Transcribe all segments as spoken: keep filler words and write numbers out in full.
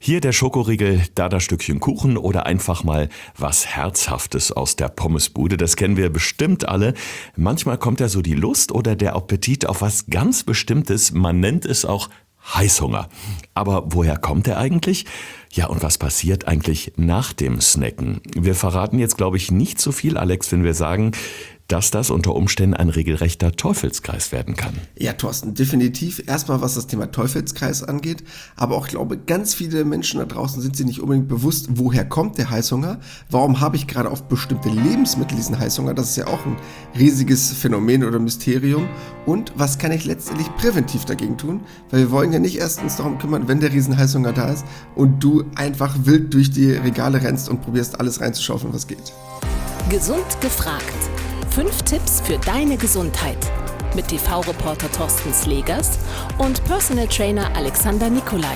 Hier der Schokoriegel, da das Stückchen Kuchen oder einfach mal was Herzhaftes aus der Pommesbude. Das kennen wir bestimmt alle. Manchmal kommt ja so die Lust oder der Appetit auf was ganz Bestimmtes. Man nennt es auch Heißhunger. Aber woher kommt er eigentlich? Ja, und was passiert eigentlich nach dem Snacken? Wir verraten jetzt, glaube ich, nicht so viel, Alex, wenn wir sagen, dass das unter Umständen ein regelrechter Teufelskreis werden kann. Ja, Thorsten, definitiv. Erstmal, was das Thema Teufelskreis angeht. Aber auch, ich glaube, ganz viele Menschen da draußen sind sich nicht unbedingt bewusst, woher kommt der Heißhunger? Warum habe ich gerade auf bestimmte Lebensmittel diesen Heißhunger? Das ist ja auch ein riesiges Phänomen oder Mysterium. Und was kann ich letztendlich präventiv dagegen tun? Weil wir wollen ja nicht erst uns darum kümmern, wenn der Riesenheißhunger da ist und du einfach wild durch die Regale rennst und probierst alles reinzuschaufeln, was geht. Gesund gefragt. Fünf Tipps für deine Gesundheit mit T V-Reporter Thorsten Slegers und Personal Trainer Alexander Nikolai.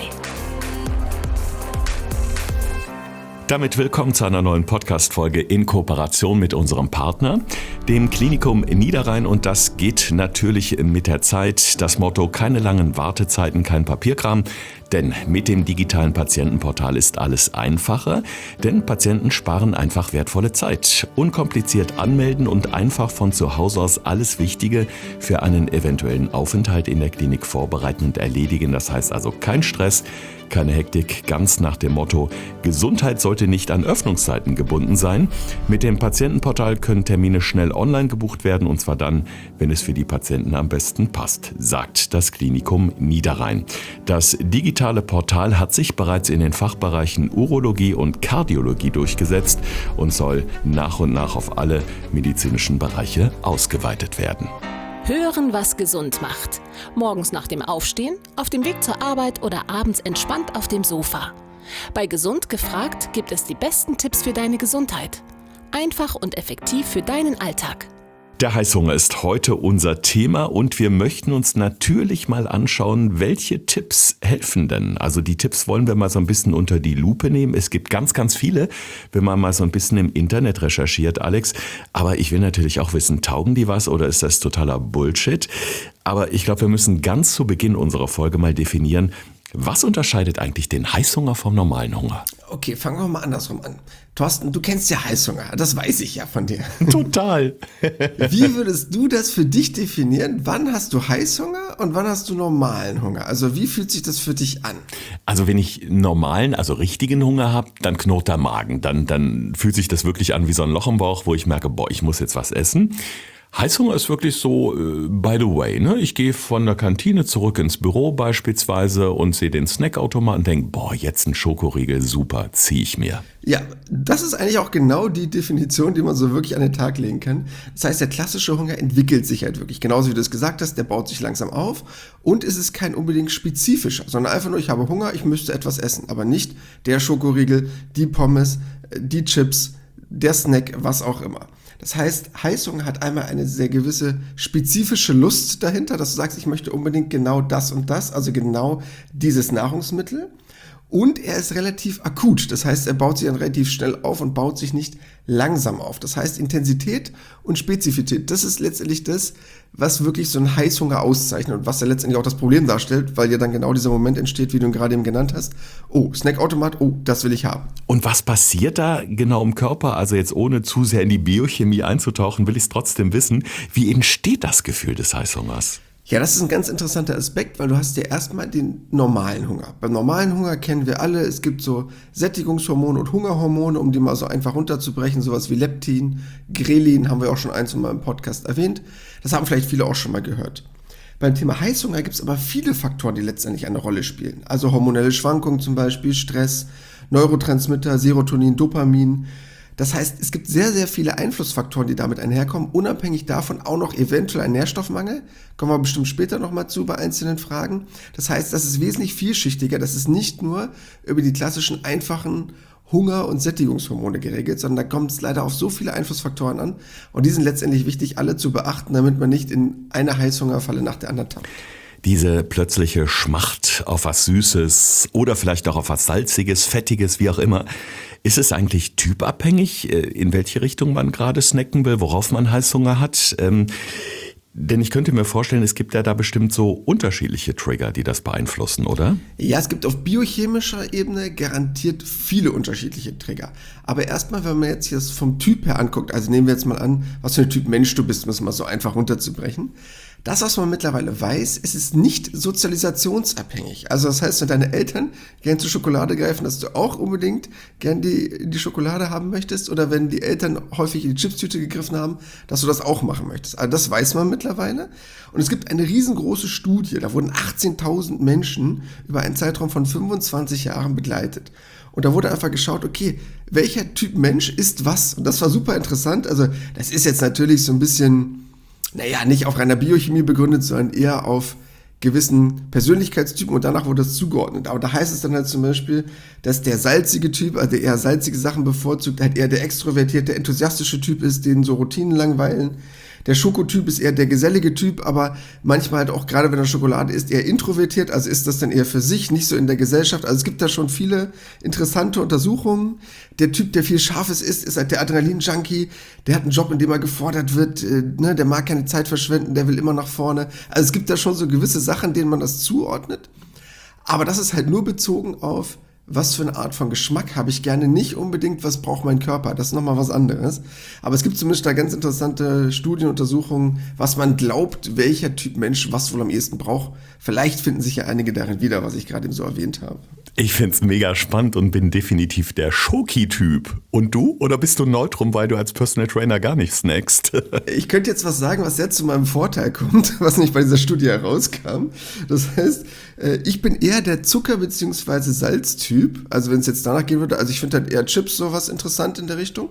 Damit willkommen zu einer neuen Podcast-Folge in Kooperation mit unserem Partner, dem Klinikum Niederrhein. Und das geht natürlich mit der Zeit. Das Motto: keine langen Wartezeiten, kein Papierkram. Denn mit dem digitalen Patientenportal ist alles einfacher, denn Patienten sparen einfach wertvolle Zeit. Unkompliziert anmelden und einfach von zu Hause aus alles Wichtige für einen eventuellen Aufenthalt in der Klinik vorbereiten und erledigen. Das heißt also kein Stress, keine Hektik, ganz nach dem Motto: Gesundheit sollte nicht an Öffnungszeiten gebunden sein. Mit dem Patientenportal können Termine schnell online gebucht werden, und zwar dann, wenn es für die Patienten am besten passt, sagt das Klinikum Niederrhein. Das digitale Portal hat sich bereits in den Fachbereichen Urologie und Kardiologie durchgesetzt und soll nach und nach auf alle medizinischen Bereiche ausgeweitet werden. Hören, was gesund macht. Morgens nach dem Aufstehen, auf dem Weg zur Arbeit oder abends entspannt auf dem Sofa. Bei Gesund gefragt gibt es die besten Tipps für deine Gesundheit. Einfach und effektiv für deinen Alltag. Der Heißhunger ist heute unser Thema und wir möchten uns natürlich mal anschauen, welche Tipps helfen denn. Also die Tipps wollen wir mal so ein bisschen unter die Lupe nehmen. Es gibt ganz, ganz viele, wenn man mal so ein bisschen im Internet recherchiert, Alex. Aber ich will natürlich auch wissen, taugen die was oder ist das totaler Bullshit? Aber ich glaube, wir müssen ganz zu Beginn unserer Folge mal definieren, was unterscheidet eigentlich den Heißhunger vom normalen Hunger? Okay, fangen wir mal andersrum an. Thorsten, du kennst ja Heißhunger, das weiß ich ja von dir. Total. Wie würdest du das für dich definieren? Wann hast du Heißhunger und wann hast du normalen Hunger? Also wie fühlt sich das für dich an? Also wenn ich normalen, also richtigen Hunger habe, dann knurrt der Magen. Dann, dann fühlt sich das wirklich an wie so ein Loch im Bauch, wo ich merke, boah, ich muss jetzt was essen. Heißhunger ist wirklich so, äh, by the way, ne? Ich gehe von der Kantine zurück ins Büro beispielsweise und sehe den Snackautomaten und denke, boah, jetzt ein Schokoriegel, super, ziehe ich mir. Ja, das ist eigentlich auch genau die Definition, die man so wirklich an den Tag legen kann. Das heißt, der klassische Hunger entwickelt sich halt wirklich, genauso wie du es gesagt hast, der baut sich langsam auf und es ist kein unbedingt spezifischer, sondern einfach nur, ich habe Hunger, ich müsste etwas essen, aber nicht der Schokoriegel, die Pommes, die Chips, der Snack, was auch immer. Das heißt, Heißhunger hat einmal eine sehr gewisse spezifische Lust dahinter, dass du sagst, ich möchte unbedingt genau das und das, also genau dieses Nahrungsmittel. Und er ist relativ akut, das heißt, er baut sich dann relativ schnell auf und baut sich nicht langsam auf. Das heißt, Intensität und Spezifität, das ist letztendlich das, was wirklich so einen Heißhunger auszeichnet und was ja letztendlich auch das Problem darstellt, weil ja dann genau dieser Moment entsteht, wie du ihn gerade eben genannt hast. Oh, Snackautomat, oh, das will ich haben. Und was passiert da genau im Körper? Also jetzt ohne zu sehr in die Biochemie einzutauchen, will ich es trotzdem wissen. Wie entsteht das Gefühl des Heißhungers? Ja, das ist ein ganz interessanter Aspekt, weil du hast ja erstmal den normalen Hunger. Beim normalen Hunger kennen wir alle, es gibt so Sättigungshormone und Hungerhormone, um die mal so einfach runterzubrechen, sowas wie Leptin, Grelin, haben wir auch schon eins in meinem Podcast erwähnt. Das haben vielleicht viele auch schon mal gehört. Beim Thema Heißhunger gibt es aber viele Faktoren, die letztendlich eine Rolle spielen. Also hormonelle Schwankungen zum Beispiel, Stress, Neurotransmitter, Serotonin, Dopamin. Das heißt, es gibt sehr, sehr viele Einflussfaktoren, die damit einherkommen, unabhängig davon auch noch eventuell ein Nährstoffmangel. Kommen wir bestimmt später nochmal zu bei einzelnen Fragen. Das heißt, das ist wesentlich vielschichtiger. Das ist nicht nur über die klassischen einfachen Hunger- und Sättigungshormone geregelt, sondern da kommt es leider auf so viele Einflussfaktoren an. Und die sind letztendlich wichtig, alle zu beachten, damit man nicht in eine Heißhungerfalle nach der anderen tappt. Diese plötzliche Schmacht auf was Süßes oder vielleicht auch auf was Salziges, Fettiges, wie auch immer. Ist es eigentlich typabhängig, in welche Richtung man gerade snacken will, worauf man Heißhunger hat? Denn ich könnte mir vorstellen, es gibt ja da bestimmt so unterschiedliche Trigger, die das beeinflussen, oder? Ja, es gibt auf biochemischer Ebene garantiert viele unterschiedliche Trigger. Aber erstmal, wenn man jetzt hier das vom Typ her anguckt, also nehmen wir jetzt mal an, was für ein Typ Mensch du bist, um es mal so einfach runterzubrechen. Das, was man mittlerweile weiß, es ist nicht sozialisationsabhängig. Also das heißt, wenn deine Eltern gern zur Schokolade greifen, dass du auch unbedingt gern die, die Schokolade haben möchtest, oder wenn die Eltern häufig in die Chipstüte gegriffen haben, dass du das auch machen möchtest. Also das weiß man mittlerweile. Und es gibt eine riesengroße Studie, da wurden achtzehntausend Menschen über einen Zeitraum von fünfundzwanzig Jahren begleitet. Und da wurde einfach geschaut, okay, welcher Typ Mensch ist was? Und das war super interessant. Also das ist jetzt natürlich so ein bisschen... Naja, nicht auf reiner Biochemie begründet, sondern eher auf gewissen Persönlichkeitstypen, und danach wurde das zugeordnet. Aber da heißt es dann halt zum Beispiel, dass der salzige Typ, also der eher salzige Sachen bevorzugt, halt eher der extrovertierte, enthusiastische Typ ist, den so Routinen langweilen. Der Schokotyp ist eher der gesellige Typ, aber manchmal halt auch, gerade wenn er Schokolade isst, eher introvertiert, also ist das dann eher für sich, nicht so in der Gesellschaft. Also es gibt da schon viele interessante Untersuchungen. Der Typ, der viel Scharfes isst, ist halt der Adrenalin-Junkie, der hat einen Job, in dem er gefordert wird, äh, ne, der mag keine Zeit verschwenden, der will immer nach vorne. Also es gibt da schon so gewisse Sachen, denen man das zuordnet, aber das ist halt nur bezogen auf, was für eine Art von Geschmack habe ich gerne, nicht unbedingt, was braucht mein Körper, das ist nochmal was anderes. Aber es gibt zumindest da ganz interessante Studienuntersuchungen, was man glaubt, welcher Typ Mensch was wohl am ehesten braucht. Vielleicht finden sich ja einige darin wieder, was ich gerade eben so erwähnt habe. Ich find's mega spannend und bin definitiv der Schoki-Typ. Und du? Oder bist du neutrum, weil du als Personal Trainer gar nicht snackst? Ich könnte jetzt was sagen, was sehr zu meinem Vorteil kommt, was nicht bei dieser Studie herauskam. Das heißt, ich bin eher der Zucker- bzw. Salztyp. Also wenn es jetzt danach gehen würde, also ich finde halt eher Chips sowas interessant in der Richtung.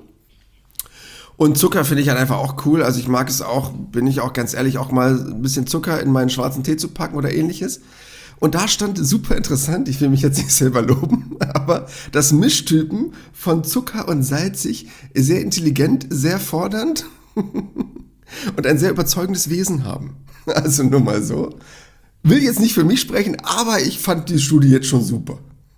Und Zucker finde ich halt einfach auch cool. Also ich mag es auch, bin ich auch ganz ehrlich, auch mal ein bisschen Zucker in meinen schwarzen Tee zu packen oder ähnliches. Und da stand super interessant, ich will mich jetzt nicht selber loben, aber dass Mischtypen von Zucker und salzig sehr intelligent, sehr fordernd und ein sehr überzeugendes Wesen haben. Also nur mal so. Will jetzt nicht für mich sprechen, aber ich fand die Studie jetzt schon super.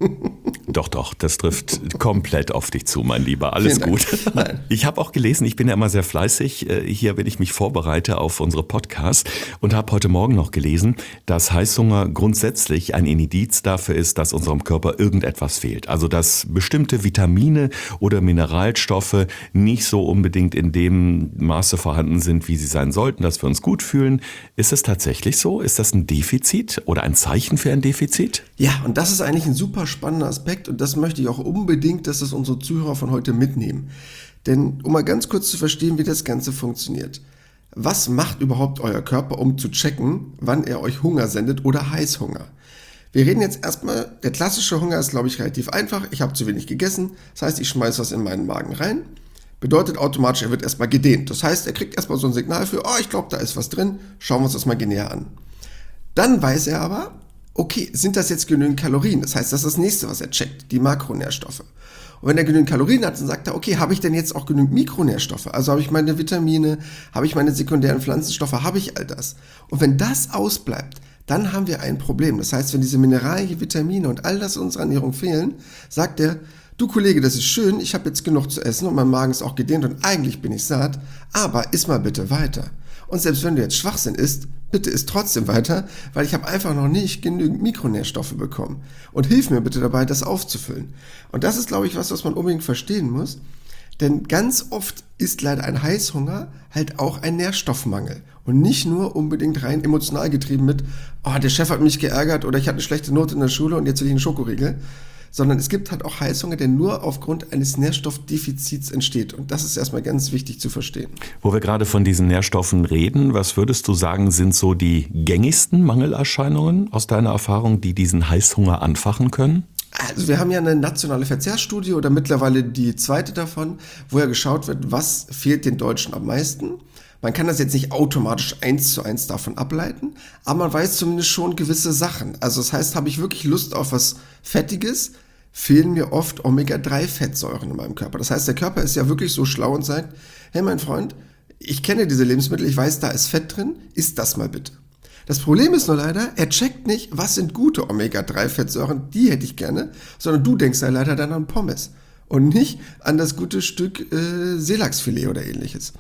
Doch, doch, das trifft komplett auf dich zu, mein Lieber. Alles Vielen gut. Dank. Nein. Ich habe auch gelesen, ich bin ja immer sehr fleißig, hier, wenn ich mich vorbereite auf unsere Podcasts, und habe heute Morgen noch gelesen, dass Heißhunger grundsätzlich ein Indiz dafür ist, dass unserem Körper irgendetwas fehlt. Also dass bestimmte Vitamine oder Mineralstoffe nicht so unbedingt in dem Maße vorhanden sind, wie sie sein sollten, dass wir uns gut fühlen. Ist es tatsächlich so? Ist das ein Defizit oder ein Zeichen für ein Defizit? Ja, und das ist eigentlich ein super spannender Aspekt, und das möchte ich auch unbedingt, dass das unsere Zuhörer von heute mitnehmen. Denn um mal ganz kurz zu verstehen, wie das Ganze funktioniert. Was macht überhaupt euer Körper, um zu checken, wann er euch Hunger sendet oder Heißhunger? Wir reden jetzt erstmal, der klassische Hunger ist, glaube ich, relativ einfach. Ich habe zu wenig gegessen, das heißt, ich schmeiße was in meinen Magen rein. Bedeutet automatisch, er wird erstmal gedehnt. Das heißt, er kriegt erstmal so ein Signal für, oh, ich glaube, da ist was drin, schauen wir uns das mal näher an. Dann weiß er aber, okay, sind das jetzt genügend Kalorien? Das heißt, das ist das nächste, was er checkt, die Makronährstoffe. Und wenn er genügend Kalorien hat, dann sagt er, okay, habe ich denn jetzt auch genügend Mikronährstoffe? Also habe ich meine Vitamine, habe ich meine sekundären Pflanzenstoffe, habe ich all das? Und wenn das ausbleibt, dann haben wir ein Problem. Das heißt, wenn diese Mineralien, Vitamine und all das in unserer Ernährung fehlen, sagt er, du Kollege, das ist schön, ich habe jetzt genug zu essen und mein Magen ist auch gedehnt und eigentlich bin ich satt, aber iss mal bitte weiter. Und selbst wenn du jetzt Schwachsinn isst, bitte isst trotzdem weiter, weil ich habe einfach noch nicht genügend Mikronährstoffe bekommen. Und hilf mir bitte dabei, das aufzufüllen. Und das ist, glaube ich, was, was man unbedingt verstehen muss. Denn ganz oft ist leider ein Heißhunger halt auch ein Nährstoffmangel. Und nicht nur unbedingt rein emotional getrieben mit, oh, der Chef hat mich geärgert oder ich hatte eine schlechte Note in der Schule und jetzt will ich einen Schokoriegel. Sondern es gibt halt auch Heißhunger, der nur aufgrund eines Nährstoffdefizits entsteht. Und das ist erstmal ganz wichtig zu verstehen. Wo wir gerade von diesen Nährstoffen reden, was würdest du sagen, sind so die gängigsten Mangelerscheinungen aus deiner Erfahrung, die diesen Heißhunger anfachen können? Also wir haben ja eine nationale Verzehrstudie oder mittlerweile die zweite davon, wo ja geschaut wird, was fehlt den Deutschen am meisten. Man kann das jetzt nicht automatisch eins zu eins davon ableiten, aber man weiß zumindest schon gewisse Sachen. Also das heißt, habe ich wirklich Lust auf was Fettiges, fehlen mir oft Omega drei Fettsäuren in meinem Körper. Das heißt, der Körper ist ja wirklich so schlau und sagt, hey mein Freund, ich kenne diese Lebensmittel, ich weiß, da ist Fett drin, isst das mal bitte. Das Problem ist nur leider, er checkt nicht, was sind gute Omega drei Fettsäuren, die hätte ich gerne, sondern du denkst ja leider dann an Pommes und nicht an das gute Stück äh, Seelachsfilet oder ähnliches.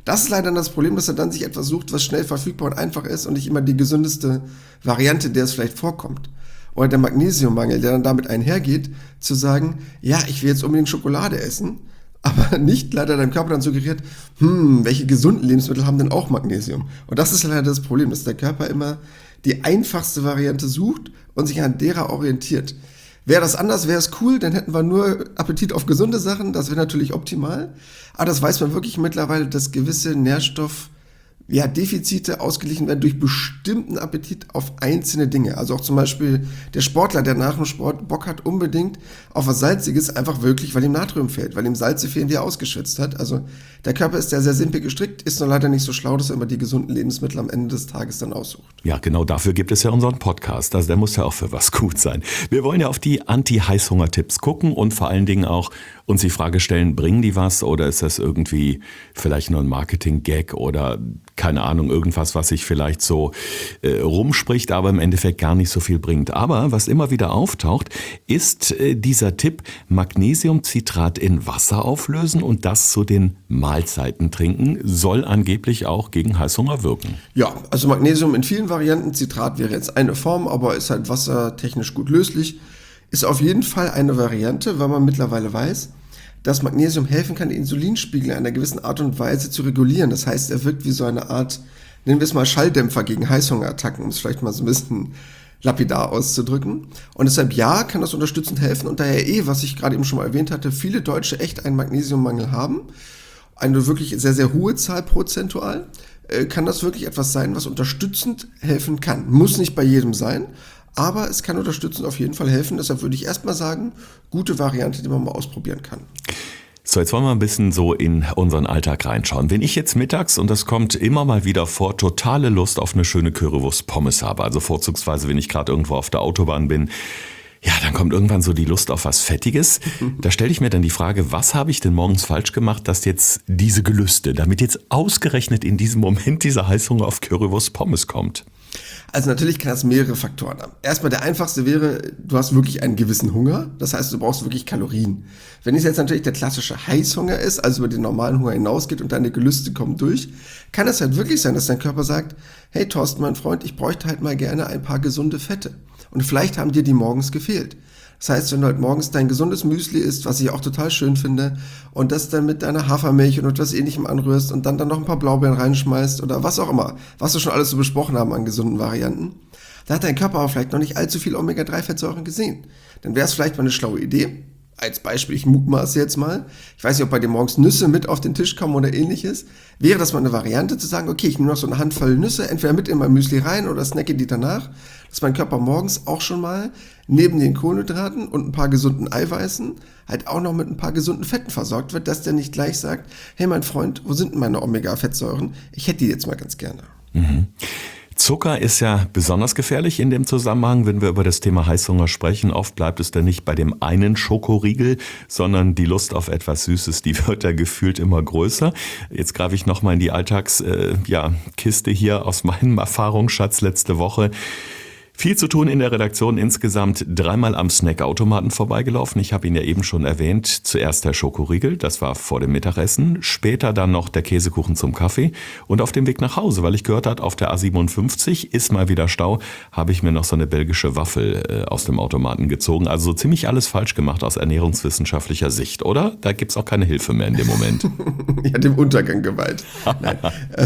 Das ist leider das Problem, dass er dann sich etwas sucht, was schnell verfügbar und einfach ist und nicht immer die gesündeste Variante, der es vielleicht vorkommt. Oder der Magnesiummangel, der dann damit einhergeht, zu sagen, ja, ich will jetzt unbedingt Schokolade essen, aber nicht leider deinem Körper dann suggeriert, hm, welche gesunden Lebensmittel haben denn auch Magnesium? Und das ist leider das Problem, dass der Körper immer die einfachste Variante sucht und sich an derer orientiert. Wäre das anders, wäre es cool, dann hätten wir nur Appetit auf gesunde Sachen, das wäre natürlich optimal. Aber das weiß man wirklich mittlerweile, dass gewisse Nährstoff, ja, Defizite ausgeglichen werden durch bestimmten Appetit auf einzelne Dinge. Also auch zum Beispiel der Sportler, der nach dem Sport Bock hat unbedingt auf was Salziges, einfach wirklich, weil ihm Natrium fehlt, weil ihm Salze fehlen, die er ausgeschwitzt hat. Also der Körper ist ja sehr simpel gestrickt, ist nur leider nicht so schlau, dass er immer die gesunden Lebensmittel am Ende des Tages dann aussucht. Ja, genau dafür gibt es ja unseren Podcast. Also der muss ja auch für was gut sein. Wir wollen ja auf die Anti-Heißhunger-Tipps gucken und vor allen Dingen auch uns die Frage stellen, bringen die was oder ist das irgendwie vielleicht nur ein Marketing-Gag oder keine Ahnung, irgendwas, was sich vielleicht so äh, rumspricht, aber im Endeffekt gar nicht so viel bringt. Aber was immer wieder auftaucht, ist äh, dieser Tipp, Magnesiumcitrat in Wasser auflösen und das zu den Mahlzeiten trinken, soll angeblich auch gegen Heißhunger wirken. Ja, also Magnesium in vielen Varianten, Citrat wäre jetzt eine Form, aber ist halt wassertechnisch gut löslich. Ist auf jeden Fall eine Variante, weil man mittlerweile weiß, dass Magnesium helfen kann, den Insulinspiegel in einer gewissen Art und Weise zu regulieren. Das heißt, er wirkt wie so eine Art, nennen wir es mal Schalldämpfer gegen Heißhungerattacken, um es vielleicht mal so ein bisschen lapidar auszudrücken. Und deshalb ja, kann das unterstützend helfen und daher eh, was ich gerade eben schon mal erwähnt hatte, viele Deutsche echt einen Magnesiummangel haben. Eine wirklich sehr, sehr hohe Zahl prozentual, äh, kann das wirklich etwas sein, was unterstützend helfen kann. Muss nicht bei jedem sein, aber es kann unterstützend auf jeden Fall helfen. Deshalb würde ich erstmal sagen, gute Variante, die man mal ausprobieren kann. So, jetzt wollen wir ein bisschen so in unseren Alltag reinschauen. Wenn ich jetzt mittags, und das kommt immer mal wieder vor, totale Lust auf eine schöne Currywurst-Pommes habe, also vorzugsweise, wenn ich gerade irgendwo auf der Autobahn bin, ja, dann kommt irgendwann so die Lust auf was Fettiges. Da stelle ich mir dann die Frage, was habe ich denn morgens falsch gemacht, dass jetzt diese Gelüste, damit jetzt ausgerechnet in diesem Moment dieser Heißhunger auf Currywurst-Pommes kommt? Also natürlich kann das mehrere Faktoren haben. Erstmal der einfachste wäre, du hast wirklich einen gewissen Hunger. Das heißt, du brauchst wirklich Kalorien. Wenn es jetzt natürlich der klassische Heißhunger ist, also über den normalen Hunger hinausgeht und deine Gelüste kommen durch, kann es halt wirklich sein, dass dein Körper sagt, hey Thorsten, mein Freund, ich bräuchte halt mal gerne ein paar gesunde Fette. Und vielleicht haben dir die morgens gefehlt. Das heißt, wenn du halt morgens dein gesundes Müsli isst, was ich auch total schön finde, und das dann mit deiner Hafermilch und etwas Ähnlichem anrührst und dann dann noch ein paar Blaubeeren reinschmeißt oder was auch immer, was wir schon alles so besprochen haben an gesunden Varianten, da hat dein Körper aber vielleicht noch nicht allzu viel Omega drei Fettsäuren gesehen. Dann wäre es vielleicht mal eine schlaue Idee. Als Beispiel, ich mutmaße jetzt mal, ich weiß nicht, ob bei dir morgens Nüsse mit auf den Tisch kommen oder ähnliches, wäre das mal eine Variante zu sagen, okay, ich nehme noch so eine Handvoll Nüsse, entweder mit in mein Müsli rein oder snacke die danach, dass mein Körper morgens auch schon mal neben den Kohlenhydraten und ein paar gesunden Eiweißen halt auch noch mit ein paar gesunden Fetten versorgt wird, dass der nicht gleich sagt, hey mein Freund, wo sind denn meine Omega-Fettsäuren? Ich hätte die jetzt mal ganz gerne. Mhm. Zucker ist ja besonders gefährlich in dem Zusammenhang, wenn wir über das Thema Heißhunger sprechen. Oft bleibt es dann nicht bei dem einen Schokoriegel, sondern die Lust auf etwas Süßes, die wird ja gefühlt immer größer. Jetzt greife ich nochmal in die Alltagskiste äh, ja, Kiste hier aus meinem Erfahrungsschatz letzte Woche. Viel zu tun in der Redaktion, insgesamt dreimal am Snackautomaten vorbeigelaufen. Ich habe ihn ja eben schon erwähnt. Zuerst der Schokoriegel, das war vor dem Mittagessen. Später dann noch der Käsekuchen zum Kaffee. Und auf dem Weg nach Hause, weil ich gehört habe, auf der A siebenundfünfzig ist mal wieder Stau, habe ich mir noch so eine belgische Waffel äh, aus dem Automaten gezogen. Also so ziemlich alles falsch gemacht aus ernährungswissenschaftlicher Sicht, oder? Da gibt's auch keine Hilfe mehr in dem Moment. Ja, dem Untergang geweiht. Nein.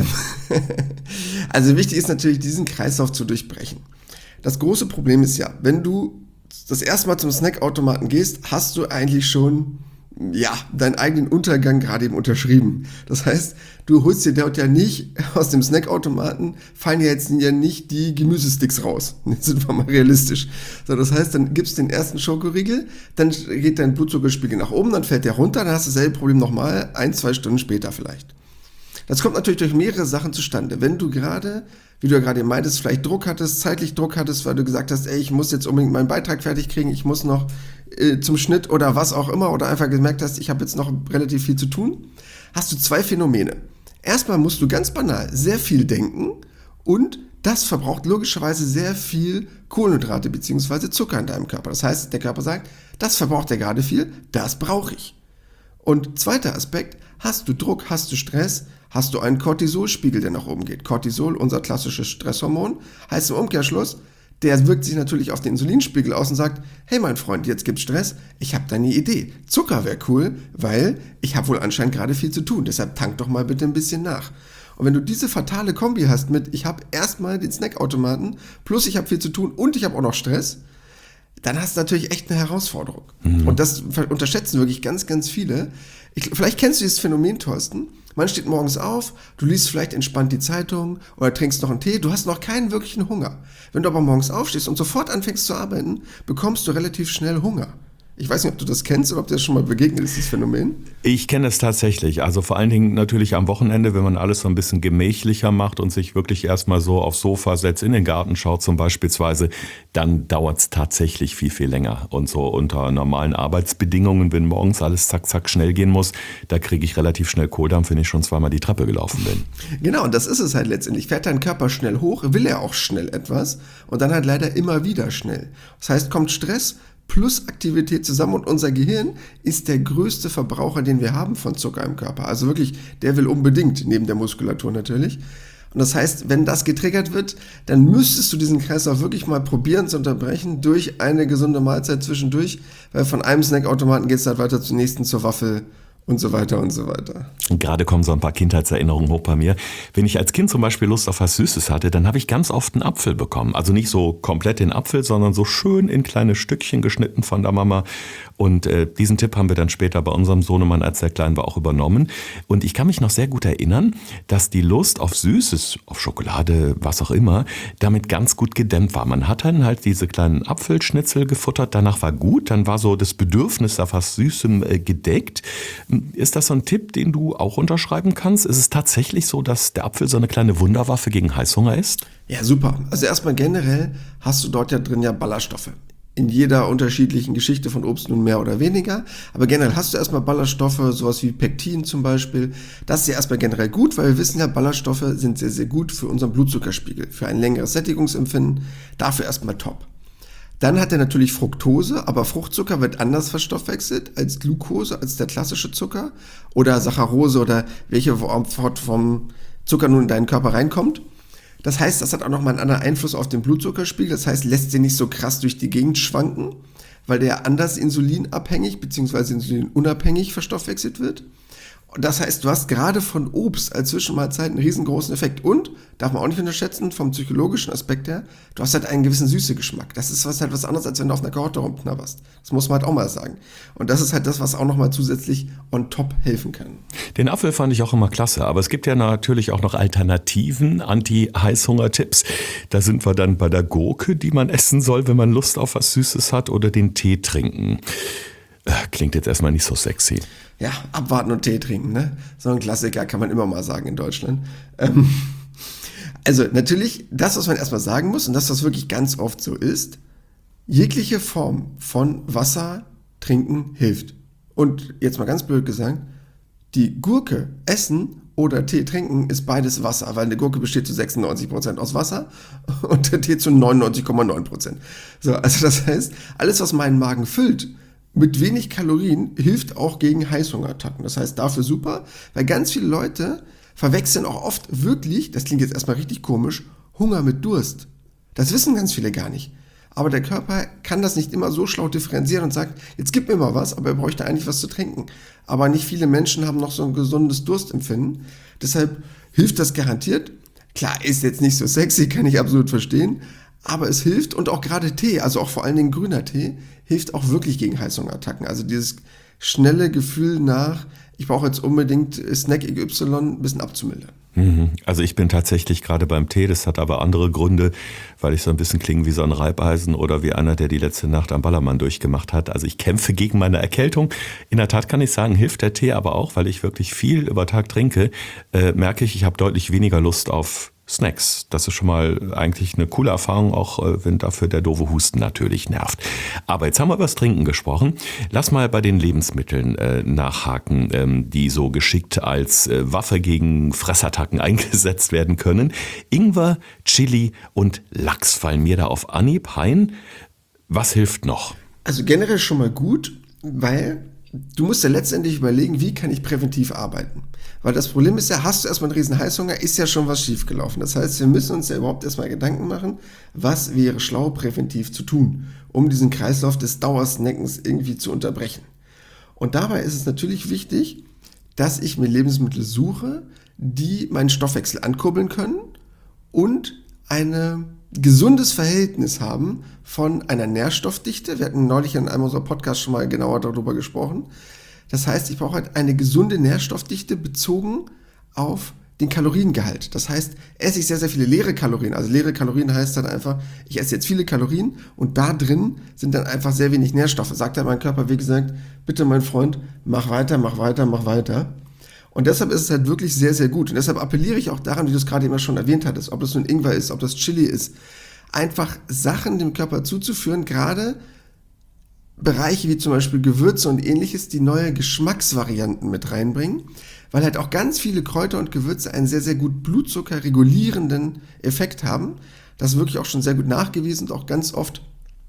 Also wichtig ist natürlich, diesen Kreislauf zu durchbrechen. Das große Problem ist ja, wenn du das erste Mal zum Snackautomaten gehst, hast du eigentlich schon, ja, deinen eigenen Untergang gerade eben unterschrieben. Das heißt, du holst dir dort ja nicht aus dem Snackautomaten, fallen ja jetzt ja nicht die Gemüsesticks raus. Jetzt sind wir mal realistisch. So, das heißt, dann gibst du den ersten Schokoriegel, dann geht dein Blutzuckerspiegel nach oben, dann fällt der runter, dann hast du dasselbe Problem nochmal, ein, zwei Stunden später vielleicht. Das kommt natürlich durch mehrere Sachen zustande. Wenn du gerade, wie du ja gerade meintest, vielleicht Druck hattest, zeitlich Druck hattest, weil du gesagt hast, ey, ich muss jetzt unbedingt meinen Beitrag fertig kriegen, ich muss noch äh, zum Schnitt oder was auch immer, oder einfach gemerkt hast, ich habe jetzt noch relativ viel zu tun, hast du zwei Phänomene. Erstmal musst du ganz banal sehr viel denken und das verbraucht logischerweise sehr viel Kohlenhydrate bzw. Zucker in deinem Körper. Das heißt, der Körper sagt, das verbraucht er gerade viel, das brauche ich. Und zweiter Aspekt, hast du Druck, hast du Stress, hast du einen Cortisolspiegel, der nach oben geht. Cortisol, unser klassisches Stresshormon, heißt im Umkehrschluss, der wirkt sich natürlich auf den Insulinspiegel aus und sagt, hey mein Freund, jetzt gibt's Stress, ich habe da eine Idee. Zucker wäre cool, weil ich habe wohl anscheinend gerade viel zu tun, deshalb tank doch mal bitte ein bisschen nach. Und wenn du diese fatale Kombi hast mit, ich habe erstmal den Snackautomaten, plus ich habe viel zu tun und ich habe auch noch Stress, dann hast du natürlich echt eine Herausforderung. Mhm. Und das unterschätzen wirklich ganz, ganz viele. Ich, vielleicht kennst du dieses Phänomen, Thorsten. Man steht morgens auf, du liest vielleicht entspannt die Zeitung oder trinkst noch einen Tee, du hast noch keinen wirklichen Hunger. Wenn du aber morgens aufstehst und sofort anfängst zu arbeiten, bekommst du relativ schnell Hunger. Ich weiß nicht, ob du das kennst oder ob dir das schon mal begegnet ist, dieses Phänomen. Ich kenne es tatsächlich. Also vor allen Dingen natürlich am Wochenende, wenn man alles so ein bisschen gemächlicher macht und sich wirklich erstmal so aufs Sofa setzt, in den Garten schaut zum beispielsweise, dann dauert es tatsächlich viel, viel länger. Und so unter normalen Arbeitsbedingungen, wenn morgens alles zack, zack schnell gehen muss, da kriege ich relativ schnell Kohldampf, wenn ich schon zweimal die Treppe gelaufen bin. Genau, und das ist es halt letztendlich. Fährt dein Körper schnell hoch, will er auch schnell etwas und dann halt leider immer wieder schnell. Das heißt, kommt Stress plus Aktivität zusammen und unser Gehirn ist der größte Verbraucher, den wir haben von Zucker im Körper. Also wirklich, der will unbedingt, neben der Muskulatur natürlich. Und das heißt, wenn das getriggert wird, dann müsstest du diesen Kreislauf wirklich mal probieren zu unterbrechen durch eine gesunde Mahlzeit zwischendurch, weil von einem Snackautomaten geht es halt weiter zum nächsten, zur Waffel und so weiter und so weiter. Und gerade kommen so ein paar Kindheitserinnerungen hoch bei mir. Wenn ich als Kind zum Beispiel Lust auf was Süßes hatte, dann habe ich ganz oft einen Apfel bekommen. Also nicht so komplett den Apfel, sondern so schön in kleine Stückchen geschnitten von der Mama. Und äh, diesen Tipp haben wir dann später bei unserem Sohnemann, als der klein war, auch übernommen. Und ich kann mich noch sehr gut erinnern, dass die Lust auf Süßes, auf Schokolade, was auch immer, damit ganz gut gedämmt war. Man hat dann halt diese kleinen Apfelschnitzel gefuttert, danach war gut, dann war so das Bedürfnis nach was Süßem äh, gedeckt. Ist das so ein Tipp, den du auch unterschreiben kannst? Ist es tatsächlich so, dass der Apfel so eine kleine Wunderwaffe gegen Heißhunger ist? Ja, super. Also erstmal generell hast du dort ja drin ja Ballaststoffe. In jeder unterschiedlichen Geschichte von Obst nun mehr oder weniger. Aber generell hast du erstmal Ballaststoffe, sowas wie Pektin zum Beispiel. Das ist ja erstmal generell gut, weil wir wissen ja, Ballaststoffe sind sehr, sehr gut für unseren Blutzuckerspiegel, für ein längeres Sättigungsempfinden. Dafür erstmal top. Dann hat er natürlich Fructose, aber Fruchtzucker wird anders verstoffwechselt als Glucose, als der klassische Zucker oder Saccharose oder welche Form vom Zucker nun in deinen Körper reinkommt. Das heißt, das hat auch nochmal einen anderen Einfluss auf den Blutzuckerspiegel, das heißt, lässt den nicht so krass durch die Gegend schwanken, weil der anders insulinabhängig bzw. insulinunabhängig verstoffwechselt wird. Das heißt, du hast gerade von Obst als Zwischenmahlzeit einen riesengroßen Effekt. Und, darf man auch nicht unterschätzen, vom psychologischen Aspekt her, du hast halt einen gewissen Süßegeschmack. Das ist was halt was anderes, als wenn du auf einer Karotte rumknabberst. Das muss man halt auch mal sagen. Und das ist halt das, was auch nochmal zusätzlich on top helfen kann. Den Apfel fand ich auch immer klasse. Aber es gibt ja natürlich auch noch Alternativen, Anti-Heißhunger-Tipps. Da sind wir dann bei der Gurke, die man essen soll, wenn man Lust auf was Süßes hat, oder den Tee trinken. Klingt jetzt erstmal nicht so sexy. Ja, abwarten und Tee trinken, ne? So ein Klassiker kann man immer mal sagen in Deutschland. Ähm, also natürlich, das, was man erstmal sagen muss und das, was wirklich ganz oft so ist, jegliche Form von Wasser trinken hilft. Und jetzt mal ganz blöd gesagt, die Gurke essen oder Tee trinken ist beides Wasser, weil eine Gurke besteht zu sechsundneunzig Prozent aus Wasser und der Tee zu neunundneunzig Komma neun Prozent. So, also das heißt, alles, was meinen Magen füllt, mit wenig Kalorien hilft auch gegen Heißhungerattacken. Das heißt, dafür super, weil ganz viele Leute verwechseln auch oft wirklich, das klingt jetzt erstmal richtig komisch, Hunger mit Durst. Das wissen ganz viele gar nicht. Aber der Körper kann das nicht immer so schlau differenzieren und sagt, jetzt gib mir mal was, aber er bräuchte eigentlich was zu trinken. Aber nicht viele Menschen haben noch so ein gesundes Durstempfinden. Deshalb hilft das garantiert. Klar, ist jetzt nicht so sexy, kann ich absolut verstehen. Aber es hilft und auch gerade Tee, also auch vor allen Dingen grüner Tee, hilft auch wirklich gegen Heißhungerattacken. Also dieses schnelle Gefühl nach, ich brauche jetzt unbedingt Snack X Y ein bisschen abzumildern. Also ich bin tatsächlich gerade beim Tee, das hat aber andere Gründe, weil ich so ein bisschen klinge wie so ein Reibeisen oder wie einer, der die letzte Nacht am Ballermann durchgemacht hat. Also ich kämpfe gegen meine Erkältung. In der Tat kann ich sagen, hilft der Tee aber auch, weil ich wirklich viel über Tag trinke, äh, merke ich, ich habe deutlich weniger Lust auf Snacks. Das ist schon mal eigentlich eine coole Erfahrung, auch wenn dafür der doofe Husten natürlich nervt. Aber jetzt haben wir über das Trinken gesprochen. Lass mal bei den Lebensmitteln äh, nachhaken, ähm, die so geschickt als äh, Waffe gegen Fressattacken eingesetzt werden können. Ingwer, Chili und Lachs fallen mir da auf Anhieb ein. Was hilft noch? Also generell schon mal gut, weil du musst ja letztendlich überlegen, wie kann ich präventiv arbeiten? Weil das Problem ist ja, hast du erstmal einen riesen Heißhunger, ist ja schon was schiefgelaufen. Das heißt, wir müssen uns ja überhaupt erstmal Gedanken machen, was wäre schlau präventiv zu tun, um diesen Kreislauf des Dauersnackens irgendwie zu unterbrechen. Und dabei ist es natürlich wichtig, dass ich mir Lebensmittel suche, die meinen Stoffwechsel ankurbeln können und ein gesundes Verhältnis haben von einer Nährstoffdichte. Wir hatten neulich in einem unserer Podcasts schon mal genauer darüber gesprochen. Das heißt, ich brauche halt eine gesunde Nährstoffdichte bezogen auf den Kaloriengehalt. Das heißt, esse ich sehr, sehr viele leere Kalorien. Also leere Kalorien heißt dann einfach, ich esse jetzt viele Kalorien und da drin sind dann einfach sehr wenig Nährstoffe. Sagt dann mein Körper, wie gesagt, bitte mein Freund, mach weiter, mach weiter, mach weiter. Und deshalb ist es halt wirklich sehr, sehr gut. Und deshalb appelliere ich auch daran, wie du es gerade immer schon erwähnt hattest, ob das nun Ingwer ist, ob das Chili ist, einfach Sachen dem Körper zuzuführen, gerade Bereiche wie zum Beispiel Gewürze und ähnliches, die neue Geschmacksvarianten mit reinbringen, weil halt auch ganz viele Kräuter und Gewürze einen sehr, sehr gut Blutzucker regulierenden Effekt haben. Das ist wirklich auch schon sehr gut nachgewiesen und auch ganz oft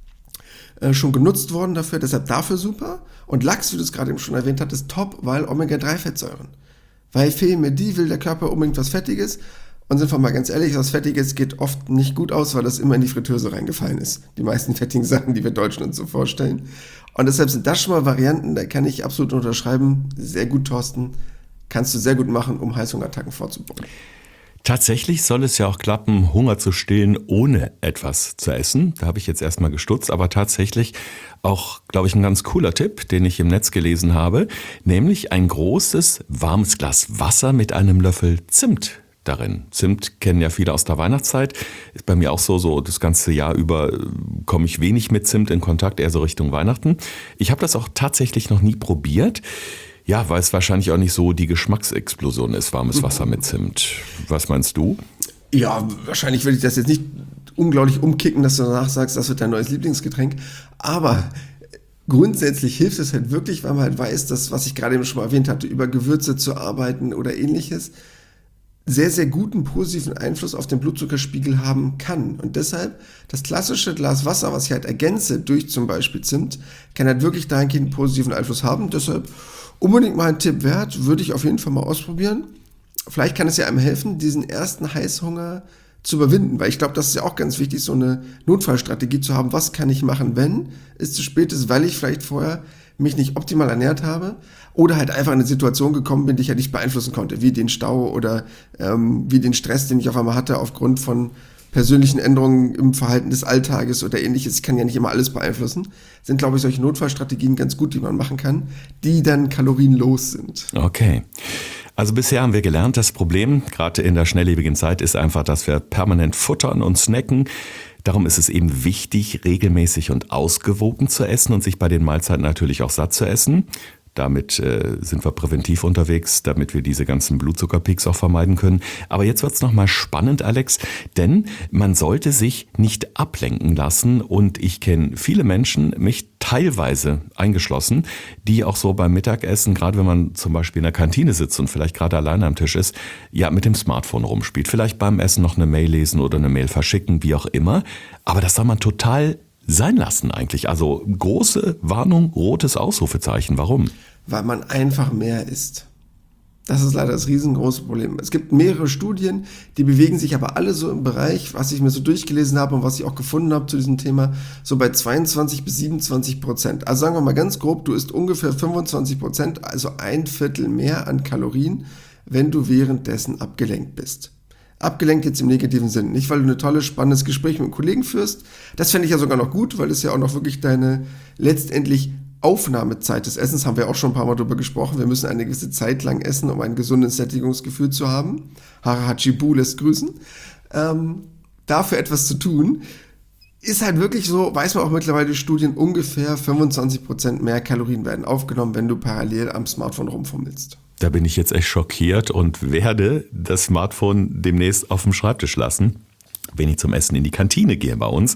äh, schon genutzt worden dafür, deshalb dafür super. Und Lachs, wie du es gerade eben schon erwähnt hattest, top, weil Omega drei Fettsäuren. Weil fehlen mir die, will der Körper unbedingt was Fettiges. Und sind wir mal ganz ehrlich, was Fettiges geht oft nicht gut aus, weil das immer in die Fritteuse reingefallen ist. Die meisten fettigen Sachen, die wir Deutschen uns so vorstellen. Und deshalb sind das schon mal Varianten, da kann ich absolut unterschreiben. Sehr gut, Thorsten. Kannst du sehr gut machen, um Heißhungerattacken vorzubeugen. Tatsächlich soll es ja auch klappen, Hunger zu stillen, ohne etwas zu essen. Da habe ich jetzt erstmal gestutzt, aber tatsächlich auch, glaube ich, ein ganz cooler Tipp, den ich im Netz gelesen habe, nämlich ein großes, warmes Glas Wasser mit einem Löffel Zimt darin. Zimt kennen ja viele aus der Weihnachtszeit. Ist bei mir auch so, so das ganze Jahr über komme ich wenig mit Zimt in Kontakt, eher so Richtung Weihnachten. Ich habe das auch tatsächlich noch nie probiert. Ja, weil es wahrscheinlich auch nicht so die Geschmacksexplosion ist, warmes Wasser mit Zimt. Was meinst du? Ja, wahrscheinlich würde ich das jetzt nicht unglaublich umkicken, dass du danach sagst, das wird dein neues Lieblingsgetränk. Aber grundsätzlich hilft es halt wirklich, weil man halt weiß, dass, was ich gerade eben schon mal erwähnt hatte, über Gewürze zu arbeiten oder ähnliches, sehr, sehr guten positiven Einfluss auf den Blutzuckerspiegel haben kann. Und deshalb, das klassische Glas Wasser, was ich halt ergänze durch zum Beispiel Zimt, kann halt wirklich dahingehend einen positiven Einfluss haben. Deshalb unbedingt mal ein Tipp wert, würde ich auf jeden Fall mal ausprobieren. Vielleicht kann es ja einem helfen, diesen ersten Heißhunger zu überwinden, weil ich glaube, das ist ja auch ganz wichtig, so eine Notfallstrategie zu haben. Was kann ich machen, wenn es zu spät ist, weil ich vielleicht vorher mich nicht optimal ernährt habe oder halt einfach in eine Situation gekommen bin, die ich ja nicht beeinflussen konnte, wie den Stau oder ähm, wie den Stress, den ich auf einmal hatte aufgrund von persönlichen Änderungen im Verhalten des Alltages oder ähnliches. Ich kann ja nicht immer alles beeinflussen. Sind, glaube ich, solche Notfallstrategien ganz gut, die man machen kann, die dann kalorienlos sind. Okay. Also bisher haben wir gelernt, das Problem, gerade in der schnelllebigen Zeit, ist einfach, dass wir permanent futtern und snacken. Darum ist es eben wichtig, regelmäßig und ausgewogen zu essen und sich bei den Mahlzeiten natürlich auch satt zu essen. Damit äh, sind wir präventiv unterwegs, damit wir diese ganzen Blutzuckerpeaks auch vermeiden können. Aber jetzt wird's noch mal spannend, Alex, denn man sollte sich nicht ablenken lassen. Und ich kenne viele Menschen, mich teilweise eingeschlossen, die auch so beim Mittagessen, gerade wenn man zum Beispiel in der Kantine sitzt und vielleicht gerade alleine am Tisch ist, ja mit dem Smartphone rumspielt. Vielleicht beim Essen noch eine Mail lesen oder eine Mail verschicken, wie auch immer. Aber das soll man total sein lassen eigentlich. Also große Warnung, rotes Ausrufezeichen. Warum? Weil man einfach mehr isst. Das ist leider das riesengroße Problem. Es gibt mehrere Studien, die bewegen sich aber alle so im Bereich, was ich mir so durchgelesen habe und was ich auch gefunden habe zu diesem Thema, so bei zweiundzwanzig bis siebenundzwanzig Prozent. Also sagen wir mal ganz grob, du isst ungefähr fünfundzwanzig Prozent, also ein Viertel mehr an Kalorien, wenn du währenddessen abgelenkt bist. Abgelenkt jetzt im negativen Sinn. Nicht, weil du ein tolles, spannendes Gespräch mit einem Kollegen führst. Das fände ich ja sogar noch gut, weil es ja auch noch wirklich deine letztendlich Aufnahmezeit des Essens, haben wir auch schon ein paar Mal drüber gesprochen. Wir müssen eine gewisse Zeit lang essen, um ein gesundes Sättigungsgefühl zu haben. Harahachibu lässt grüßen. Ähm, dafür etwas zu tun, ist halt wirklich so, weiß man auch mittlerweile die Studien, ungefähr fünfundzwanzig Prozent mehr Kalorien werden aufgenommen, wenn du parallel am Smartphone rumfummelst. Da bin ich jetzt echt schockiert und werde das Smartphone demnächst auf dem Schreibtisch lassen, wenn ich zum Essen in die Kantine gehe bei uns.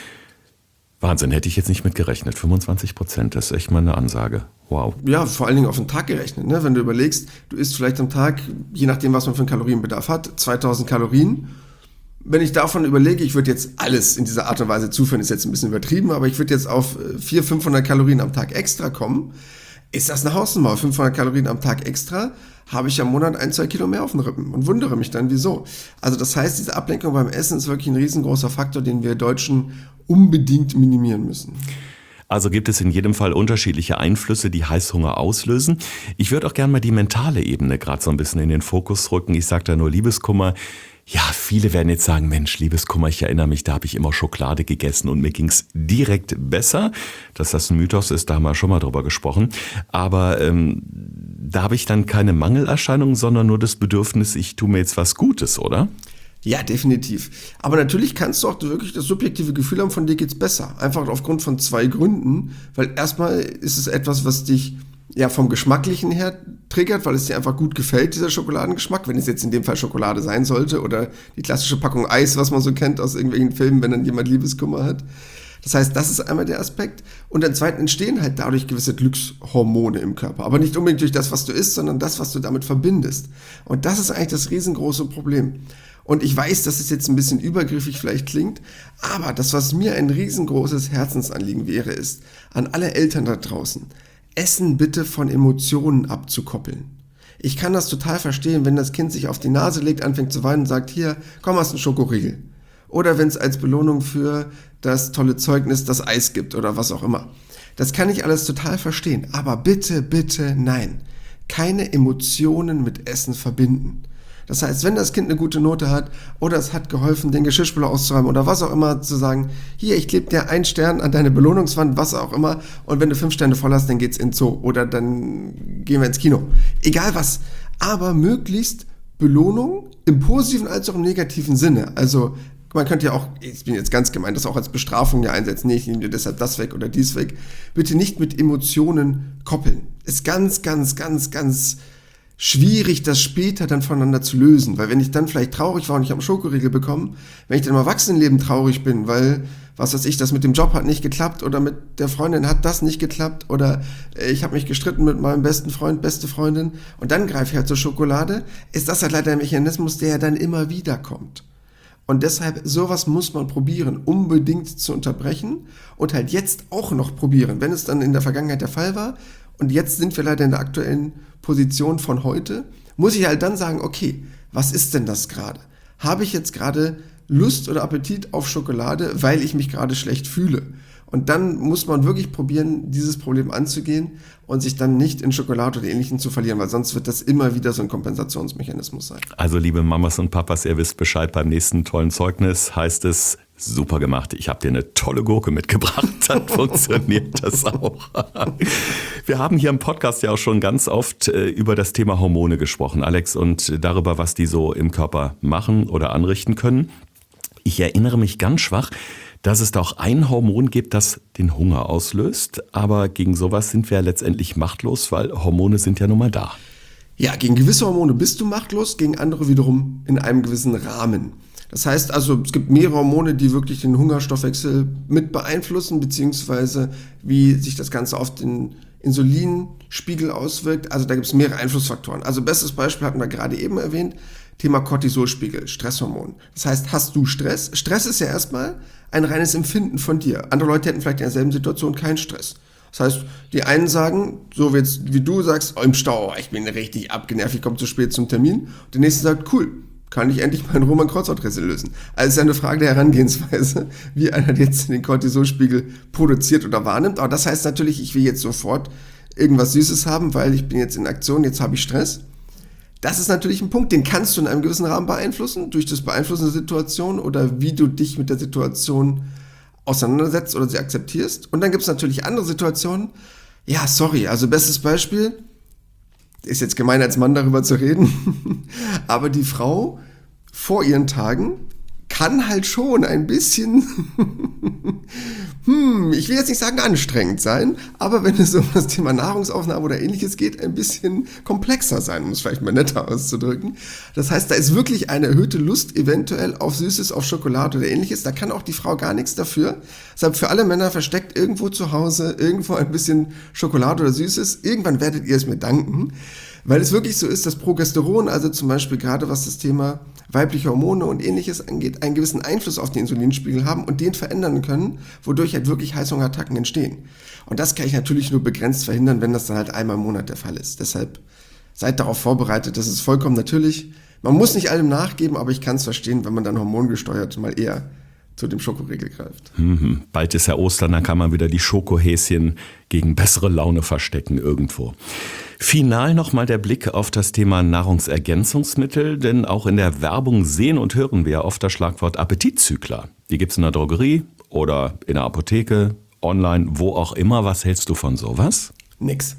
Wahnsinn, hätte ich jetzt nicht mit gerechnet. fünfundzwanzig Prozent, das ist echt mal eine Ansage. Wow. Ja, vor allen Dingen auf den Tag gerechnet. Ne? Wenn du überlegst, du isst vielleicht am Tag, je nachdem, was man für einen Kalorienbedarf hat, zweitausend Kalorien. Wenn ich davon überlege, ich würde jetzt alles in dieser Art und Weise zuführen, ist jetzt ein bisschen übertrieben, aber ich würde jetzt auf vierhundert, fünfhundert Kalorien am Tag extra kommen, ist das eine Hausnummer. fünfhundert Kalorien am Tag extra, habe ich am Monat ein, zwei Kilo mehr auf den Rippen und wundere mich dann, wieso. Also das heißt, diese Ablenkung beim Essen ist wirklich ein riesengroßer Faktor, den wir Deutschen unbedingt minimieren müssen. Also gibt es in jedem Fall unterschiedliche Einflüsse, die Heißhunger auslösen. Ich würde auch gerne mal die mentale Ebene gerade so ein bisschen in den Fokus rücken. Ich sage da nur Liebeskummer. Ja, viele werden jetzt sagen, Mensch, Liebeskummer, ich erinnere mich, da habe ich immer Schokolade gegessen und mir ging's direkt besser. Dass das ein Mythos ist, da haben wir schon mal drüber gesprochen. Aber ähm, da habe ich dann keine Mangelerscheinungen, sondern nur das Bedürfnis, ich tue mir jetzt was Gutes, oder? Ja, definitiv. Aber natürlich kannst du auch wirklich das subjektive Gefühl haben, von dir geht's besser. Einfach aufgrund von zwei Gründen. Weil erstmal ist es etwas, was dich ja vom Geschmacklichen her triggert, weil es dir einfach gut gefällt, dieser Schokoladengeschmack, wenn es jetzt in dem Fall Schokolade sein sollte oder die klassische Packung Eis, was man so kennt aus irgendwelchen Filmen, wenn dann jemand Liebeskummer hat. Das heißt, das ist einmal der Aspekt. Und dann zweitens entstehen halt dadurch gewisse Glückshormone im Körper. Aber nicht unbedingt durch das, was du isst, sondern das, was du damit verbindest. Und das ist eigentlich das riesengroße Problem. Und ich weiß, dass es jetzt ein bisschen übergriffig vielleicht klingt, aber das, was mir ein riesengroßes Herzensanliegen wäre, ist, an alle Eltern da draußen, Essen bitte von Emotionen abzukoppeln. Ich kann das total verstehen, wenn das Kind sich auf die Nase legt, anfängt zu weinen und sagt, hier, komm, hast einen Schokoriegel. Oder wenn es als Belohnung für das tolle Zeugnis das Eis gibt oder was auch immer. Das kann ich alles total verstehen. Aber bitte, bitte, nein. Keine Emotionen mit Essen verbinden. Das heißt, wenn das Kind eine gute Note hat oder es hat geholfen, den Geschirrspüler auszuräumen oder was auch immer, zu sagen, hier, ich klebe dir einen Stern an deine Belohnungswand, was auch immer, und wenn du fünf Sterne voll hast, dann geht's ins Zoo oder dann gehen wir ins Kino. Egal was. Aber möglichst Belohnung im positiven als auch im negativen Sinne. Also man könnte ja auch, ich bin jetzt ganz gemein, das auch als Bestrafung ja einsetzen, nee, ich nehme dir deshalb das weg oder dies weg. Bitte nicht mit Emotionen koppeln. Ist ganz, ganz, ganz, ganz schwierig, das später dann voneinander zu lösen, weil wenn ich dann vielleicht traurig war und ich habe einen Schokoriegel bekommen, wenn ich dann im Erwachsenenleben traurig bin, weil, was weiß ich, das mit dem Job hat nicht geklappt oder mit der Freundin hat das nicht geklappt oder ich habe mich gestritten mit meinem besten Freund, beste Freundin und dann greife ich halt zur Schokolade, ist das halt leider ein Mechanismus, der ja dann immer wieder kommt. Und deshalb, sowas muss man probieren, unbedingt zu unterbrechen und halt jetzt auch noch probieren, wenn es dann in der Vergangenheit der Fall war. Und jetzt sind wir leider in der aktuellen Position von heute, muss ich halt dann sagen, okay, was ist denn das gerade? Habe ich jetzt gerade Lust oder Appetit auf Schokolade, weil ich mich gerade schlecht fühle? Und dann muss man wirklich probieren, dieses Problem anzugehen und sich dann nicht in Schokolade oder Ähnlichem zu verlieren, weil sonst wird das immer wieder so ein Kompensationsmechanismus sein. Also liebe Mamas und Papas, ihr wisst Bescheid, beim nächsten tollen Zeugnis heißt es, super gemacht, ich habe dir eine tolle Gurke mitgebracht, dann funktioniert das auch. Wir haben hier im Podcast ja auch schon ganz oft äh, über das Thema Hormone gesprochen, Alex, und darüber, was die so im Körper machen oder anrichten können. Ich erinnere mich ganz schwach, dass es da auch ein Hormon gibt, das den Hunger auslöst. Aber gegen sowas sind wir ja letztendlich machtlos, weil Hormone sind ja nun mal da. Ja, gegen gewisse Hormone bist du machtlos, gegen andere wiederum in einem gewissen Rahmen. Das heißt also, es gibt mehrere Hormone, die wirklich den Hungerstoffwechsel mit beeinflussen, beziehungsweise wie sich das Ganze auf den Insulinspiegel auswirkt. Also da gibt es mehrere Einflussfaktoren. Also bestes Beispiel hatten wir gerade eben erwähnt, Thema Cortisolspiegel, Stresshormon. Das heißt, hast du Stress? Stress ist ja erstmal ein reines Empfinden von dir. Andere Leute hätten vielleicht in derselben Situation keinen Stress. Das heißt, die einen sagen, so wie, jetzt, wie du sagst, oh, im Stau, ich bin richtig abgenervt, ich komme zu spät zum Termin. Und der nächste sagt, cool, kann ich endlich meinen Roman-Kreuzhaut-Rätsel lösen. Also es ist eine Frage der Herangehensweise, wie einer jetzt den Cortisolspiegel produziert oder wahrnimmt. Aber das heißt natürlich, ich will jetzt sofort irgendwas Süßes haben, weil ich bin jetzt in Aktion, jetzt habe ich Stress. Das ist natürlich ein Punkt, den kannst du in einem gewissen Rahmen beeinflussen, durch das Beeinflussen der Situation oder wie du dich mit der Situation auseinandersetzt oder sie akzeptierst. Und dann gibt es natürlich andere Situationen. Ja, sorry, also bestes Beispiel, ist jetzt gemein als Mann darüber zu reden, aber die Frau vor ihren Tagen kann halt schon ein bisschen, hm, ich will jetzt nicht sagen anstrengend sein, aber wenn es um das Thema Nahrungsaufnahme oder Ähnliches geht, ein bisschen komplexer sein, um es vielleicht mal netter auszudrücken. Das heißt, da ist wirklich eine erhöhte Lust eventuell auf Süßes, auf Schokolade oder Ähnliches. Da kann auch die Frau gar nichts dafür. Deshalb für alle Männer versteckt irgendwo zu Hause irgendwo ein bisschen Schokolade oder Süßes. Irgendwann werdet ihr es mir danken. Weil es wirklich so ist, dass Progesteron, also zum Beispiel gerade was das Thema weibliche Hormone und ähnliches angeht, einen gewissen Einfluss auf den Insulinspiegel haben und den verändern können, wodurch halt wirklich Heißhungerattacken entstehen. Und das kann ich natürlich nur begrenzt verhindern, wenn das dann halt einmal im Monat der Fall ist. Deshalb seid darauf vorbereitet, das ist vollkommen natürlich. Man muss nicht allem nachgeben, aber ich kann es verstehen, wenn man dann hormongesteuert mal eher zu dem Schokoriegel greift. Mhm. Bald ist ja Ostern, dann kann man wieder die Schokohäschen gegen bessere Laune verstecken irgendwo. Final nochmal der Blick auf das Thema Nahrungsergänzungsmittel, denn auch in der Werbung sehen und hören wir ja oft das Schlagwort Appetitzügler. Die gibt's in der Drogerie oder in der Apotheke, online, wo auch immer. Was hältst du von sowas? Nix.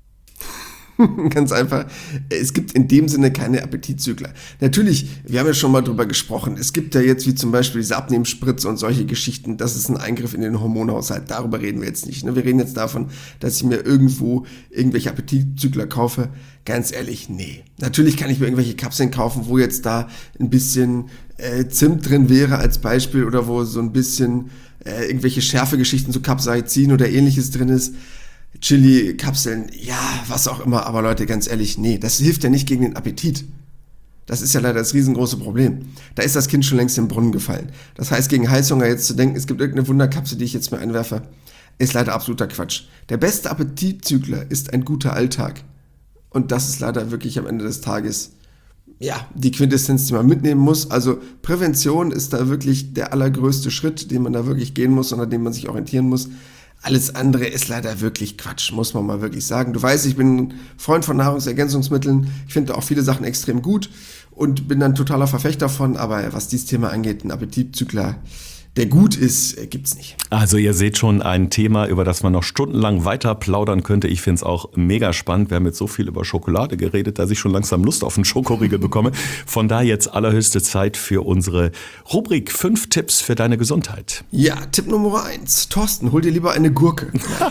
Ganz einfach, es gibt in dem Sinne keine Appetitzügler. Natürlich, wir haben ja schon mal drüber gesprochen, es gibt ja jetzt wie zum Beispiel diese Abnehmspritze und solche Geschichten, das ist ein Eingriff in den Hormonhaushalt, darüber reden wir jetzt nicht. Ne? Wir reden jetzt davon, dass ich mir irgendwo irgendwelche Appetitzügler kaufe. Ganz ehrlich, nee. Natürlich kann ich mir irgendwelche Kapseln kaufen, wo jetzt da ein bisschen äh, Zimt drin wäre als Beispiel oder wo so ein bisschen äh, irgendwelche Schärfegeschichten, so Capsaicin oder ähnliches drin ist. Chili-Kapseln, ja, was auch immer, aber Leute, ganz ehrlich, nee, das hilft ja nicht gegen den Appetit. Das ist ja leider das riesengroße Problem. Da ist das Kind schon längst in den Brunnen gefallen. Das heißt, gegen Heißhunger jetzt zu denken, es gibt irgendeine Wunderkapsel, die ich jetzt mir einwerfe, ist leider absoluter Quatsch. Der beste Appetitzügler ist ein guter Alltag. Und das ist leider wirklich am Ende des Tages, ja, die Quintessenz, die man mitnehmen muss. Also Prävention ist da wirklich der allergrößte Schritt, den man da wirklich gehen muss und an dem man sich orientieren muss. Alles andere ist leider wirklich Quatsch, muss man mal wirklich sagen. Du weißt, ich bin ein Freund von Nahrungsergänzungsmitteln. Ich finde auch viele Sachen extrem gut und bin dann totaler Verfechter davon. Aber was dieses Thema angeht, ein Appetitzügler, der gut ist, gibt's nicht. Also ihr seht schon ein Thema, über das man noch stundenlang weiter plaudern könnte. Ich finde es auch mega spannend. Wir haben jetzt so viel über Schokolade geredet, dass ich schon langsam Lust auf einen Schokoriegel bekomme. Von daher jetzt allerhöchste Zeit für unsere Rubrik fünf Tipps für deine Gesundheit. Ja, Tipp Nummer eins. Thorsten, hol dir lieber eine Gurke.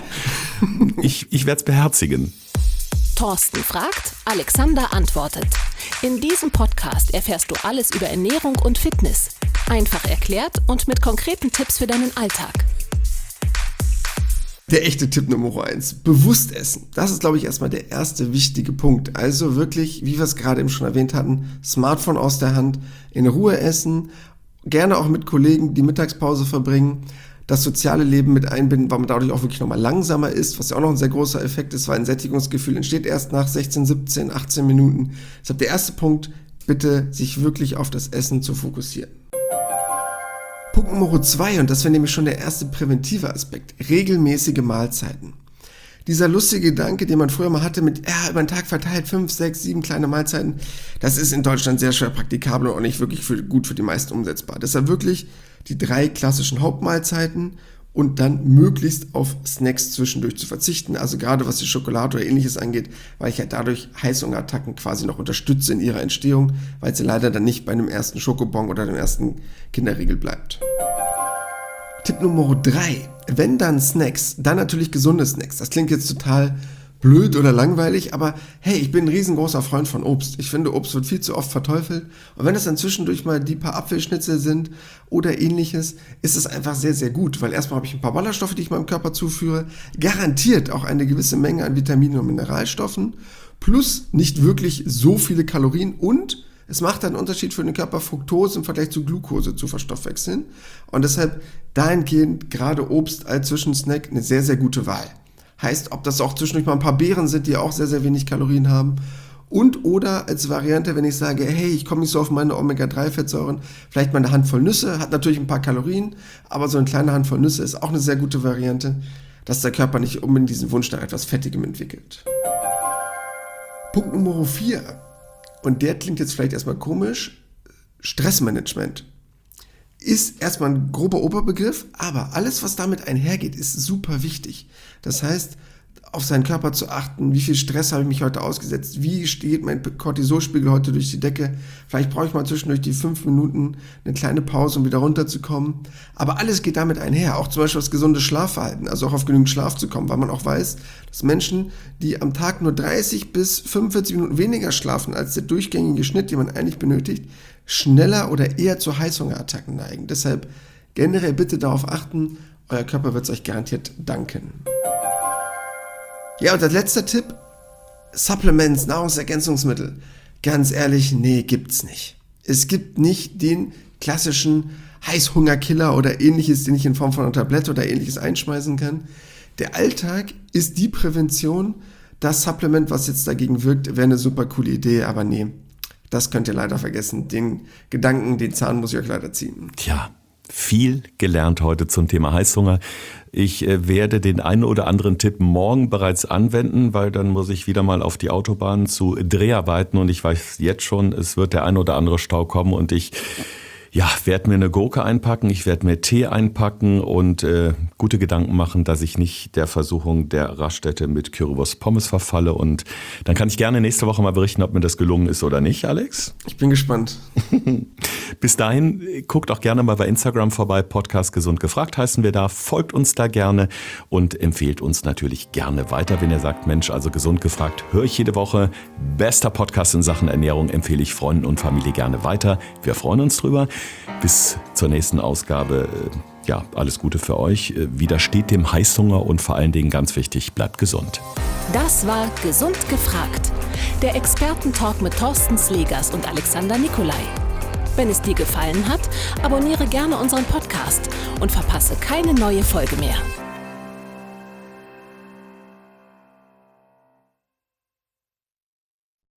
ich ich werde es beherzigen. Thorsten fragt, Alexander antwortet. In diesem Podcast erfährst du alles über Ernährung und Fitness. Einfach erklärt und mit konkreten Tipps für deinen Alltag. Der echte Tipp Nummer eins. Bewusst essen. Das ist, glaube ich, erstmal der erste wichtige Punkt. Also wirklich, wie wir es gerade eben schon erwähnt hatten, Smartphone aus der Hand, in Ruhe essen, gerne auch mit Kollegen die Mittagspause verbringen, das soziale Leben mit einbinden, weil man dadurch auch wirklich nochmal langsamer ist, was ja auch noch ein sehr großer Effekt ist, weil ein Sättigungsgefühl entsteht erst nach sechzehn, siebzehn, achtzehn Minuten. Deshalb der erste Punkt, bitte sich wirklich auf das Essen zu fokussieren. Punkt Nummer zwei, und das wäre nämlich schon der erste präventive Aspekt, regelmäßige Mahlzeiten. Dieser lustige Gedanke, den man früher mal hatte mit, ja, über den Tag verteilt, fünf, sechs, sieben kleine Mahlzeiten, das ist in Deutschland sehr schwer praktikabel und auch nicht wirklich für, gut für die meisten umsetzbar. Deshalb wirklich die drei klassischen Hauptmahlzeiten und dann möglichst auf Snacks zwischendurch zu verzichten. Also gerade was die Schokolade oder ähnliches angeht, weil ich ja dadurch Heißhungerattacken quasi noch unterstütze in ihrer Entstehung, weil sie leider dann nicht bei einem ersten Schokobon oder dem ersten Kinderriegel bleibt. Tipp Nummer drei. Wenn dann Snacks, dann natürlich gesunde Snacks. Das klingt jetzt total blöd oder langweilig, aber hey, ich bin ein riesengroßer Freund von Obst. Ich finde, Obst wird viel zu oft verteufelt. Und wenn es dann zwischendurch mal die paar Apfelschnitzel sind oder ähnliches, ist es einfach sehr, sehr gut, weil erstmal habe ich ein paar Ballaststoffe, die ich meinem Körper zuführe, garantiert auch eine gewisse Menge an Vitaminen und Mineralstoffen, plus nicht wirklich so viele Kalorien und es macht einen Unterschied für den Körper, Fructose im Vergleich zu Glucose zu verstoffwechseln. Und deshalb dahingehend gerade Obst als Zwischensnack eine sehr, sehr gute Wahl. Heißt, ob das auch zwischendurch mal ein paar Beeren sind, die auch sehr, sehr wenig Kalorien haben. Und oder als Variante, wenn ich sage, hey, ich komme nicht so auf meine Omega drei Fettsäuren, vielleicht mal eine Handvoll Nüsse, hat natürlich ein paar Kalorien, aber so eine kleine Handvoll Nüsse ist auch eine sehr gute Variante, dass der Körper nicht unbedingt diesen Wunsch nach etwas Fettigem entwickelt. Punkt Nummer vier. Und der klingt jetzt vielleicht erstmal komisch, Stressmanagement. Ist erstmal ein grober Oberbegriff, aber alles, was damit einhergeht, ist super wichtig. Das heißt, auf seinen Körper zu achten, wie viel Stress habe ich mich heute ausgesetzt, wie steht mein Cortisolspiegel heute durch die Decke, vielleicht brauche ich mal zwischendurch die fünf Minuten eine kleine Pause, um wieder runterzukommen, aber alles geht damit einher, auch zum Beispiel das gesunde Schlafverhalten, also auch auf genügend Schlaf zu kommen, weil man auch weiß, dass Menschen, die am Tag nur dreißig bis fünfundvierzig Minuten weniger schlafen als der durchgängige Schnitt, den man eigentlich benötigt, schneller oder eher zu Heißhungerattacken neigen. Deshalb generell bitte darauf achten, euer Körper wird es euch garantiert danken. Ja, und der letzte Tipp, Supplements, Nahrungsergänzungsmittel. Ganz ehrlich, nee, gibt's nicht. Es gibt nicht den klassischen Heißhungerkiller oder ähnliches, den ich in Form von einer Tablette oder ähnliches einschmeißen kann. Der Alltag ist die Prävention. Das Supplement, was jetzt dagegen wirkt, wäre eine super coole Idee, aber nee, das könnt ihr leider vergessen. Den Gedanken, den Zahn muss ich euch leider ziehen. Tja, viel gelernt heute zum Thema Heißhunger. Ich äh, werde den einen oder anderen Tipp morgen bereits anwenden, weil dann muss ich wieder mal auf die Autobahn zu Dreharbeiten und ich weiß jetzt schon, es wird der ein oder andere Stau kommen und ich ja, werde mir eine Gurke einpacken, ich werde mir Tee einpacken und äh, gute Gedanken machen, dass ich nicht der Versuchung der Raststätte mit Currywurst Pommes verfalle. Und dann kann ich gerne nächste Woche mal berichten, ob mir das gelungen ist oder nicht, Alex. Ich bin gespannt. Bis dahin, guckt auch gerne mal bei Instagram vorbei, Podcast Gesund gefragt heißen wir da. Folgt uns da gerne und empfehlt uns natürlich gerne weiter, wenn ihr sagt, Mensch, also gesund gefragt, höre ich jede Woche. Bester Podcast in Sachen Ernährung, empfehle ich Freunden und Familie gerne weiter. Wir freuen uns drüber. Bis zur nächsten Ausgabe, ja, alles Gute für euch. Widersteht dem Heißhunger und vor allen Dingen ganz wichtig, bleibt gesund. Das war Gesund gefragt, der Expertentalk mit Thorsten Slegers und Alexander Nikolai. Wenn es dir gefallen hat, abonniere gerne unseren Podcast und verpasse keine neue Folge mehr.